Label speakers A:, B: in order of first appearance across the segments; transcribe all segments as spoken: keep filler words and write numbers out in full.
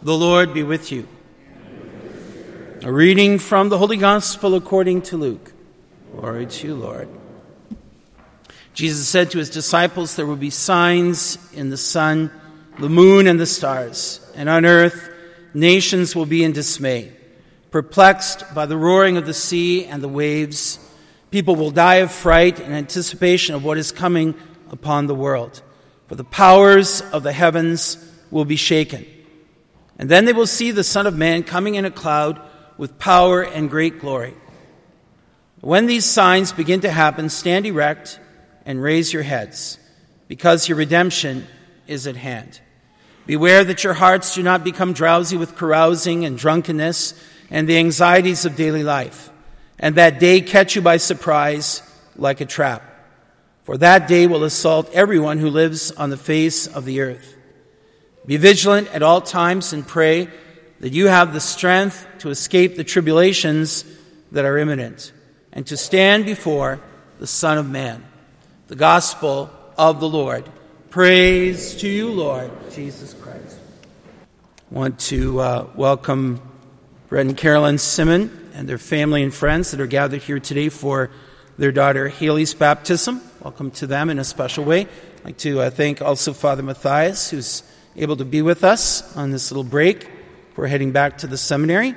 A: The Lord be with you. A reading from the Holy Gospel according to Luke. Glory to you, Lord. Jesus said to his disciples, "There will be signs in the sun, the moon, and the stars, and on earth nations will be in dismay. Perplexed by the roaring of the sea and the waves, people will die of fright in anticipation of what is coming upon the world. For the powers of the heavens will be shaken. And then they will see the Son of Man coming in a cloud with power and great glory. When these signs begin to happen, stand erect and raise your heads, because your redemption is at hand. Beware that your hearts do not become drowsy with carousing and drunkenness and the anxieties of daily life, and that day catch you by surprise like a trap. For that day will assault everyone who lives on the face of the earth. Be vigilant at all times and pray that you have the strength to escape the tribulations that are imminent and to stand before the Son of Man." The Gospel of the Lord. Praise to you, Lord Jesus Christ. I want to uh, welcome Brett and Carolyn Simon and their family and friends that are gathered here today for their daughter Haley's baptism. Welcome to them in a special way. I'd like to uh, thank also Father Matthias, who's able to be with us on this little break. We're heading back to the seminary.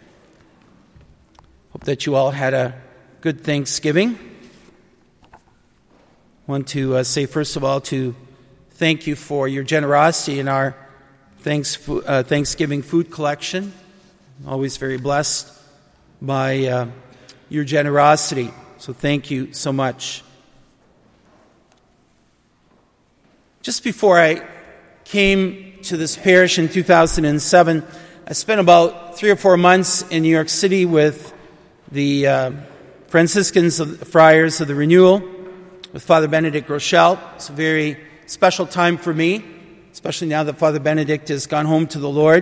A: Hope that you all had a good Thanksgiving. I want to uh, say, first of all, to thank you for your generosity in our thanks, uh, Thanksgiving food collection. I'm always very blessed by uh, your generosity, so thank you so much. Just before I came to this parish in two thousand seven, I spent about three or four months in New York City with the uh, Franciscans, of, Friars of the Renewal, with Father Benedict Rochelle. It's a very special time for me, especially now that Father Benedict has gone home to the Lord.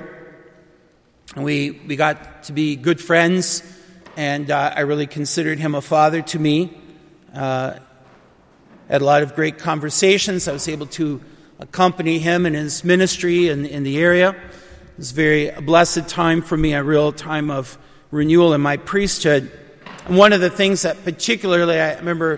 A: And we, we got to be good friends, and uh, I really considered him a father to me. Uh, had a lot of great conversations. I was able to accompany him in his ministry in, in the area. It was a very a blessed time for me, a real time of renewal in my priesthood. And one of the things that particularly I remember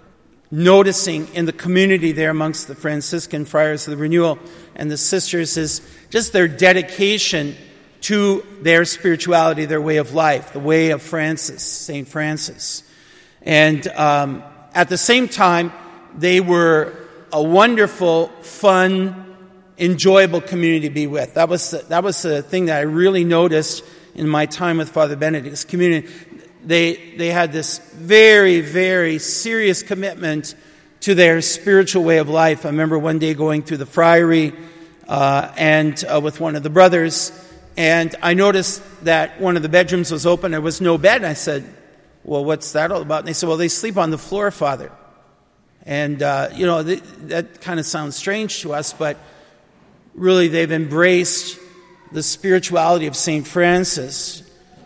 A: noticing in the community there amongst the Franciscan Friars of the Renewal and the sisters is just their dedication to their spirituality, their way of life, the way of Francis, Saint Francis. And um, at the same time, they were a wonderful, fun, enjoyable community to be with. That was the, that was the thing that I really noticed in my time with Father Benedict's community. They they had this very, very serious commitment to their spiritual way of life. I remember one day going through the friary uh, and uh, with one of the brothers, and I noticed that one of the bedrooms was open. There was no bed. And I said, "Well, what's that all about?" And they said, "Well, they sleep on the floor, Father." And, uh, you know, th- that kind of sounds strange to us, but really they've embraced the spirituality of Saint Francis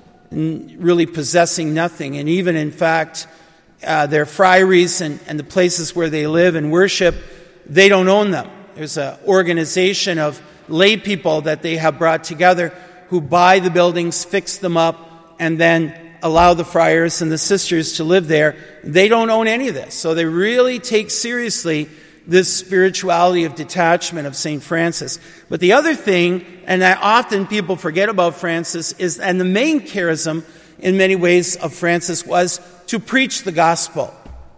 A: and really possessing nothing. And even, in fact, uh, their friaries and, and the places where they live and worship, they don't own them. There's an organization of lay people that they have brought together who buy the buildings, fix them up, and then allow the friars and the sisters to live there. They don't own any of this. So they really take seriously this spirituality of detachment of Saint Francis. But the other thing, and that often people forget about Francis, is, and the main charism in many ways of Francis was to preach the gospel.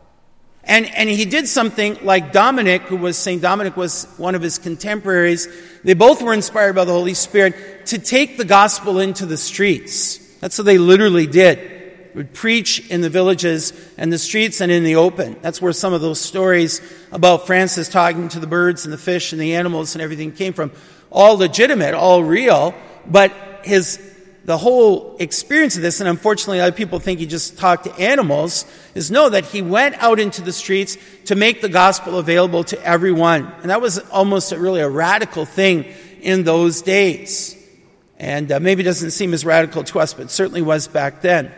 A: And, and he did something like Dominic, who was, Saint Dominic was one of his contemporaries. They both were inspired by the Holy Spirit to take the gospel into the streets. That's what they literally did. They would preach in the villages and the streets and in the open. That's where some of those stories about Francis talking to the birds and the fish and the animals and everything came from. All legitimate, all real, but his the whole experience of this, and unfortunately other people think he just talked to animals, is know that he went out into the streets to make the gospel available to everyone. And that was almost a, really a radical thing in those days. And uh, maybe it doesn't seem as radical to us, but it certainly was back then.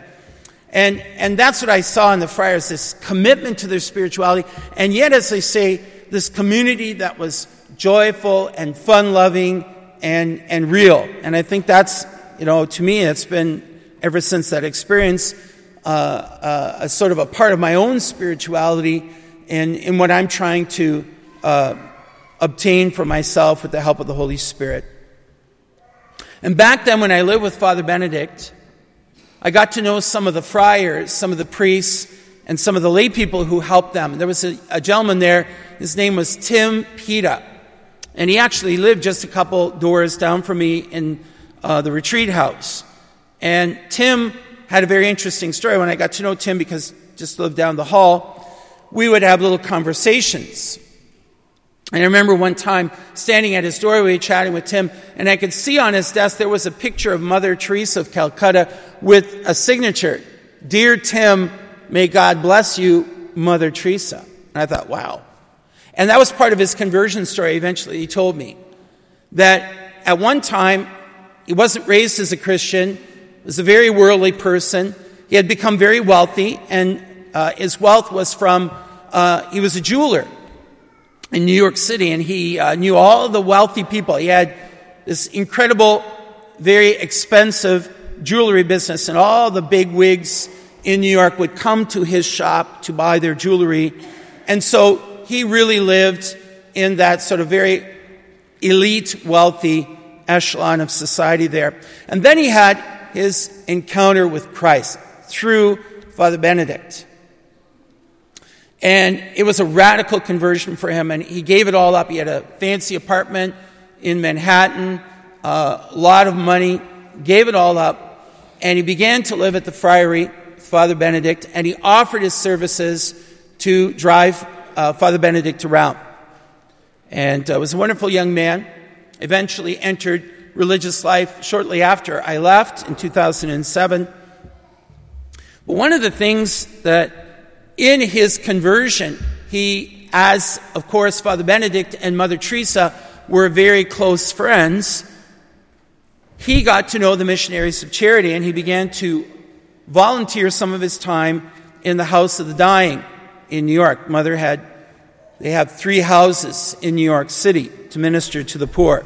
A: And and that's what I saw in the friars, this commitment to their spirituality, and yet, as I say, this community that was joyful and fun-loving and and real. And I think that's, you know, to me, it's been, ever since that experience, uh, uh, a sort of a part of my own spirituality and in what I'm trying to uh, obtain for myself with the help of the Holy Spirit. And back then, when I lived with Father Benedict, I got to know some of the friars, some of the priests, and some of the lay people who helped them. There was a, a gentleman there, his name was Tim Pita, and he actually lived just a couple doors down from me in uh, the retreat house. And Tim had a very interesting story. When I got to know Tim, because just lived down the hall, we would have little conversations. And I remember one time standing at his doorway chatting with Tim, and I could see on his desk there was a picture of Mother Teresa of Calcutta with a signature, "Dear Tim, may God bless you, Mother Teresa." And I thought, wow. And that was part of his conversion story. Eventually he told me that at one time he wasn't raised as a Christian, he was a very worldly person. He had become very wealthy, and uh, his wealth was from, uh, he was a jeweler in New York City, and he uh, knew all the wealthy people. He had this incredible, very expensive jewelry business, and all the big wigs in New York would come to his shop to buy their jewelry. And so he really lived in that sort of very elite, wealthy echelon of society there. And then he had his encounter with Christ through Father Benedict. And it was a radical conversion for him, and he gave it all up. He had a fancy apartment in Manhattan, uh, a lot of money, gave it all up, and he began to live at the friary with Father Benedict, and he offered his services to drive uh, Father Benedict around. And uh, was a wonderful young man, eventually entered religious life shortly after I left in two thousand seven. But one of the things that in his conversion, he, as, of course, Father Benedict and Mother Teresa were very close friends, he got to know the Missionaries of Charity, and he began to volunteer some of his time in the House of the Dying in New York. Mother had, they have three houses in New York City to minister to the poor.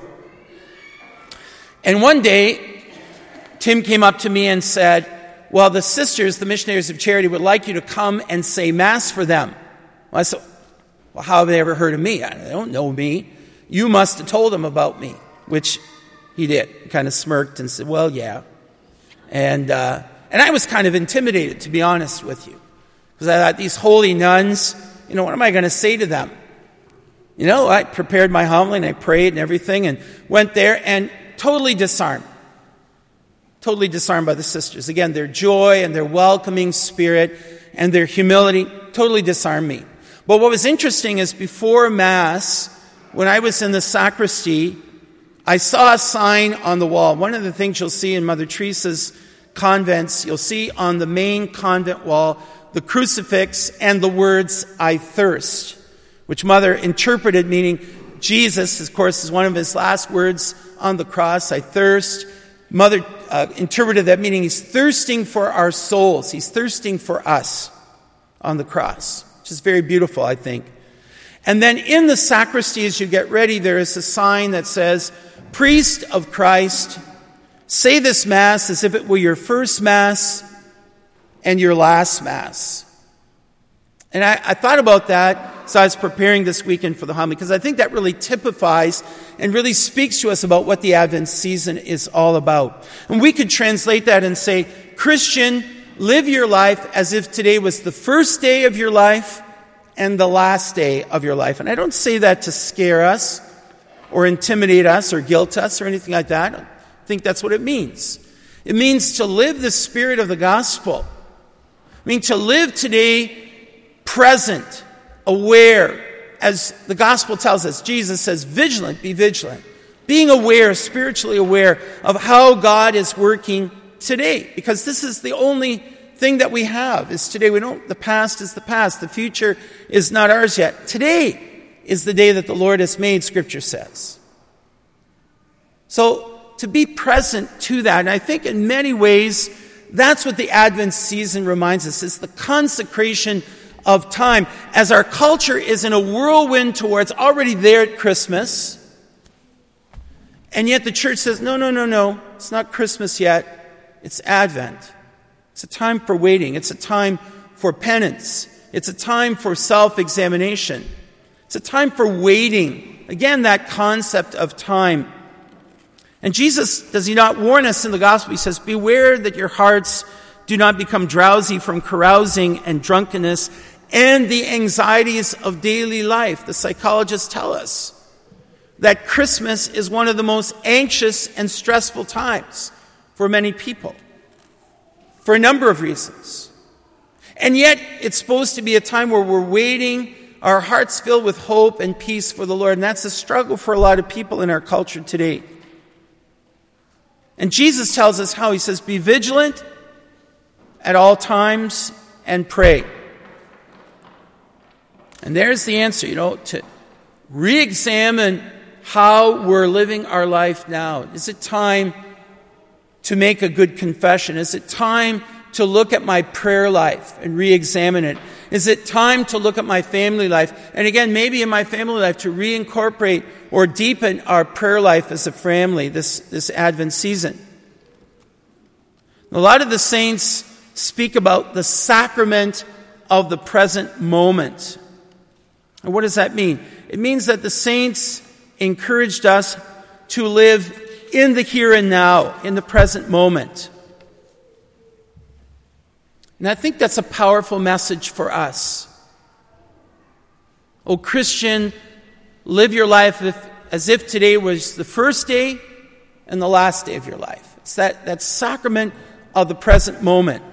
A: And one day, Tim came up to me and said, well, the sisters, the Missionaries of Charity, would like you to come and say Mass for them. Well, I said, well, how have they ever heard of me? They don't know me. You must have told them about me, which he did. He kind of smirked and said, well, yeah. And uh, and I was kind of intimidated, to be honest with you, because I thought, these holy nuns, you know, what am I going to say to them? You know, I prepared my homily and I prayed and everything and went there and totally disarmed. Totally disarmed by the sisters. Again, their joy and their welcoming spirit and their humility totally disarmed me. But what was interesting is before Mass, when I was in the sacristy, I saw a sign on the wall. One of the things you'll see in Mother Teresa's convents, you'll see on the main convent wall the crucifix and the words, "I thirst," which Mother interpreted meaning Jesus, of course, is one of his last words on the cross, "I thirst." Mother uh, interpreted that meaning he's thirsting for our souls. He's thirsting for us on the cross, which is very beautiful, I think. And then in the sacristy, as you get ready, there is a sign that says, "Priest of Christ, say this Mass as if it were your first Mass and your last Mass." And I, I thought about that as I was preparing this weekend for the homily, because I think that really typifies and really speaks to us about what the Advent season is all about. And we could translate that and say, Christian, live your life as if today was the first day of your life and the last day of your life. And I don't say that to scare us or intimidate us or guilt us or anything like that. I think that's what it means. It means to live the spirit of the gospel. I mean, to live today present, aware, as the gospel tells us. Jesus says, vigilant, be vigilant. Being aware, spiritually aware of how God is working today. Because this is the only thing that we have, is today. We don't, the past is the past. The future is not ours yet. Today is the day that the Lord has made, Scripture says. So, to be present to that, and I think in many ways, that's what the Advent season reminds us, is the consecration of time. As our culture is in a whirlwind towards already there at Christmas, And yet the church says, no, no, no, no, it's not Christmas yet. It's Advent. It's a time for waiting. It's a time for penance. It's a time for self-examination. It's a time for waiting. Again, that concept of time. And Jesus, does he not warn us in the gospel? He says, beware that your hearts do not become drowsy from carousing and drunkenness and the anxieties of daily life. The psychologists tell us that Christmas is one of the most anxious and stressful times for many people, for a number of reasons. And yet, it's supposed to be a time where we're waiting, our hearts filled with hope and peace for the Lord. And that's a struggle for a lot of people in our culture today. And Jesus tells us how. He says, be vigilant at all times and pray. And there's the answer, you know, to re-examine how we're living our life now. Is it time to make a good confession? Is it time to look at my prayer life and re-examine it? Is it time to look at my family life? And again, maybe in my family life to reincorporate or deepen our prayer life as a family this, this Advent season. A lot of the saints speak about the sacrament of the present moment. And what does that mean? It means that the saints encouraged us to live in the here and now, in the present moment. And I think that's a powerful message for us. Oh, Christian, live your life if, as if today was the first day and the last day of your life. It's that, that sacrament of the present moment.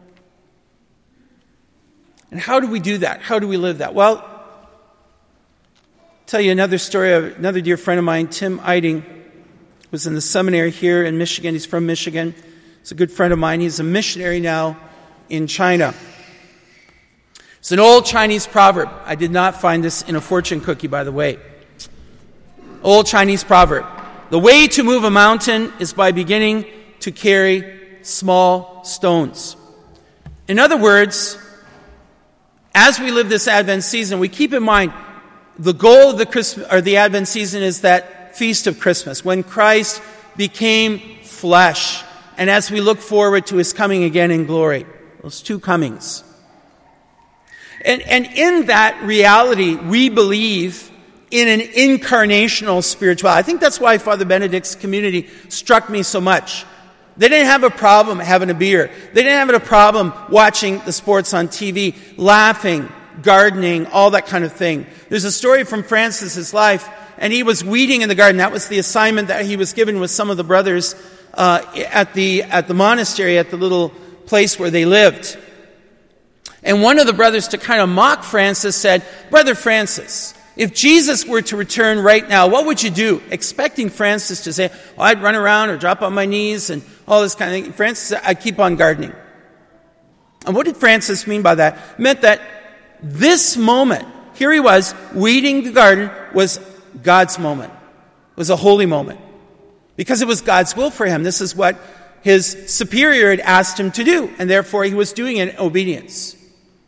A: And how do we do that? How do we live that? Well, I'll tell you another story of another dear friend of mine, Tim Eiting, was in the seminary here in Michigan. He's from Michigan. He's a good friend of mine. He's a missionary now in China. It's an old Chinese proverb. I did not find this in a fortune cookie, by the way. Old Chinese proverb. The way to move a mountain is by beginning to carry small stones. In other words, as we live this Advent season, we keep in mind the goal of the Christmas or the Advent season is that feast of Christmas, when Christ became flesh, and as we look forward to his coming again in glory. Those two comings. And, and in that reality, we believe in an incarnational spirituality. I think that's why Father Benedict's community struck me so much. They didn't have a problem having a beer. They didn't have a problem watching the sports on T V, laughing, gardening, all that kind of thing. There's a story from Francis's life, and he was weeding in the garden. That was the assignment that he was given with some of the brothers uh, at the at the monastery, at the little place where they lived. And one of the brothers, to kind of mock Francis, said, Brother Francis, if Jesus were to return right now, what would you do? Expecting Francis to say, oh, I'd run around or drop on my knees and all this kind of thing. Francis said, I'd keep on gardening. And what did Francis mean by that? It meant that this moment, here he was, weeding the garden, was God's moment. It was a holy moment. Because it was God's will for him. This is what his superior had asked him to do, and therefore he was doing it in obedience.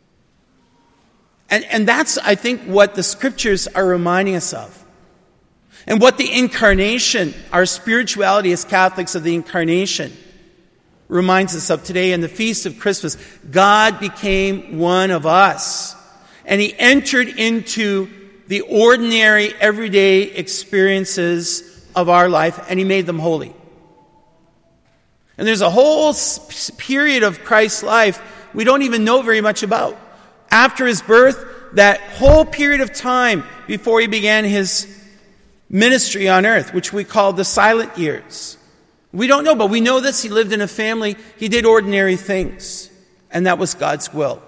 A: And, and that's, I think, what the scriptures are reminding us of. And what the incarnation, our spirituality as Catholics of the incarnation, reminds us of today in the feast of Christmas. God became one of us. And he entered into the ordinary, everyday experiences of our life, and he made them holy. And there's a whole period of Christ's life we don't even know very much about. After his birth, that whole period of time before he began his ministry on earth, which we call the silent years. We don't know, but we know this. He lived in a family. He did ordinary things. And that was God's will.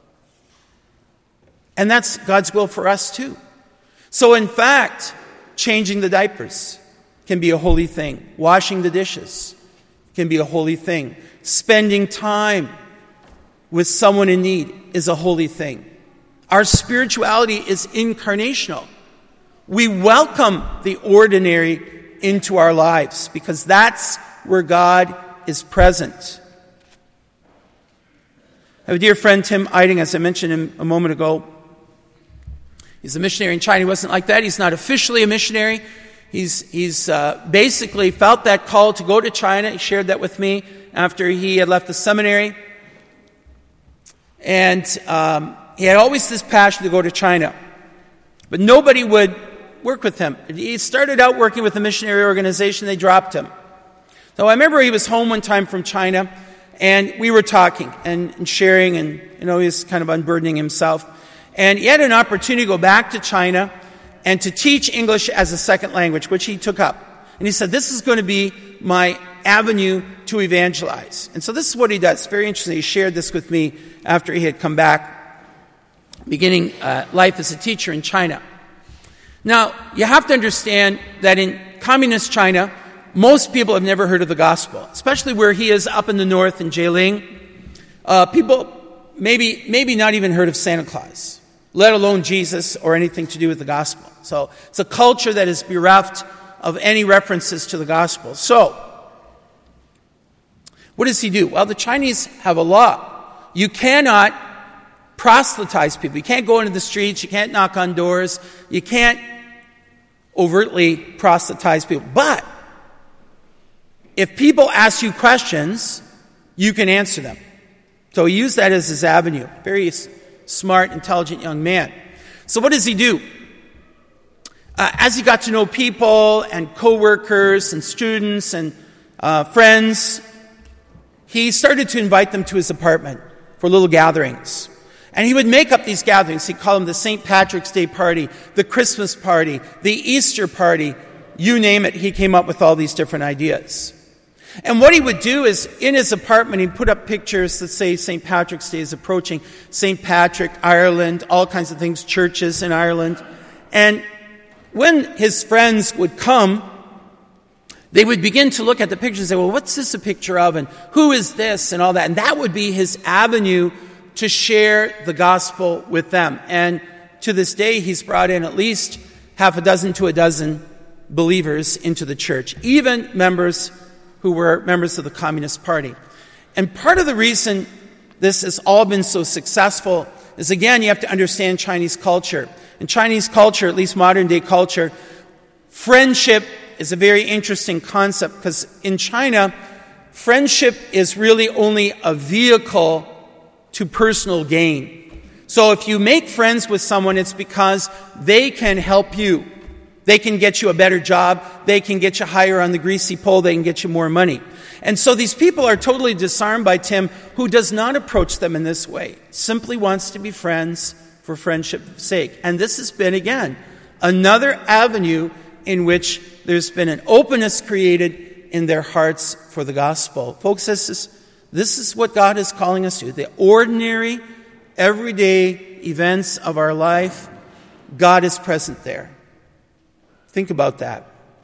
A: And that's God's will for us too. So in fact, changing the diapers can be a holy thing. Washing the dishes can be a holy thing. Spending time with someone in need is a holy thing. Our spirituality is incarnational. We welcome the ordinary into our lives because that's where God is present. I have a dear friend, Tim Eiting, as I mentioned him a moment ago. He's a missionary in China. He wasn't like that. He's not officially a missionary. He's, he's uh, basically felt that call to go to China. He shared that with me after he had left the seminary. And um, he had always this passion to go to China. But nobody would work with him. He started out working with a missionary organization. They dropped him. So I remember he was home one time from China, and we were talking and, and sharing, and you know he was kind of unburdening himself. And he had an opportunity to go back to China and to teach English as a second language, which he took up. And he said, this is going to be my avenue to evangelize. And so this is what he does. Very interesting. He shared this with me after he had come back, beginning uh, life as a teacher in China. Now, you have to understand that in communist China, most people have never heard of the gospel, especially where he is up in the north in Jialing. Uh, people maybe maybe not even heard of Santa Claus, let alone Jesus or anything to do with the gospel. So it's a culture that is bereft of any references to the gospel. So, what does he do? Well, the Chinese have a law. You cannot proselytize people. You can't go into the streets. You can't knock on doors. You can't overtly proselytize people. But if people ask you questions, you can answer them. So he used that as his avenue. Very smart, intelligent young man. So what does he do? Uh, as he got to know people and co-workers and students and uh, friends, he started to invite them to his apartment for little gatherings. And he would make up these gatherings. He'd call them the Saint Patrick's Day party, the Christmas party, the Easter party. You name it, he came up with all these different ideas. And what he would do is, in his apartment, he'd put up pictures that say Saint Patrick's Day is approaching, Saint Patrick, Ireland, all kinds of things, churches in Ireland. And when his friends would come, they would begin to look at the pictures and say, well, what's this a picture of? And who is this? And all that. And that would be his avenue to share the gospel with them. And to this day, he's brought in at least half a dozen to a dozen believers into the church, even members who were members of the Communist Party. And part of the reason this has all been so successful is, again, you have to understand Chinese culture. In Chinese culture, at least modern-day culture, friendship is a very interesting concept, because in China, friendship is really only a vehicle to personal gain. So if you make friends with someone, it's because they can help you. They can get you a better job. They can get you higher on the greasy pole. They can get you more money. And so these people are totally disarmed by Tim, who does not approach them in this way. Simply wants to be friends for friendship's sake. And this has been, again, another avenue in which there's been an openness created in their hearts for the gospel. Folks, this is, this is what God is calling us to. The ordinary, everyday events of our life, God is present there. Think about that.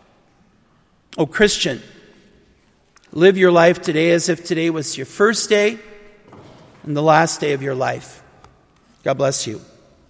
A: Oh, Christian, live your life today as if today was your first day and the last day of your life. God bless you.